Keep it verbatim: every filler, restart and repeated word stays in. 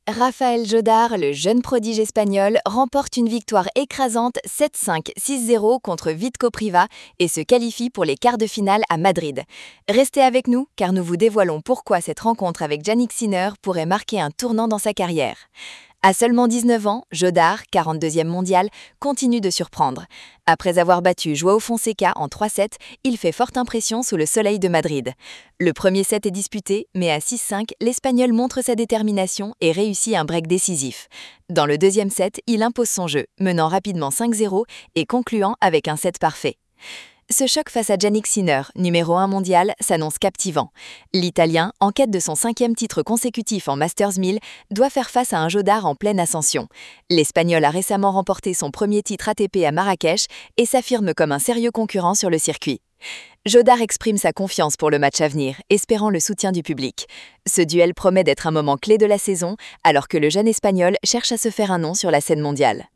Rafael Jodar, le jeune prodige espagnol, remporte une victoire écrasante sept cinq six zéro contre Vit Kopriva et se qualifie pour les quarts de finale à Madrid. Restez avec nous car nous vous dévoilons pourquoi cette rencontre avec Jannik Sinner pourrait marquer un tournant dans sa carrière. À seulement dix-neuf ans, Jodar, quarante-deuxième mondial, continue de surprendre. Après avoir battu João Fonseca en trois sept, il fait forte impression sous le soleil de Madrid. Le premier set est disputé, mais à six cinq, l'Espagnol montre sa détermination et réussit un break décisif. Dans le deuxième set, il impose son jeu, menant rapidement cinq zéro et concluant avec un set parfait. Ce choc face à Jannik Sinner, numéro un mondial, s'annonce captivant. L'Italien, en quête de son cinquième titre consécutif en Masters mille, doit faire face à un Jodar en pleine ascension. L'Espagnol a récemment remporté son premier titre A T P à Marrakech et s'affirme comme un sérieux concurrent sur le circuit. Jodar exprime sa confiance pour le match à venir, espérant le soutien du public. Ce duel promet d'être un moment clé de la saison, alors que le jeune Espagnol cherche à se faire un nom sur la scène mondiale.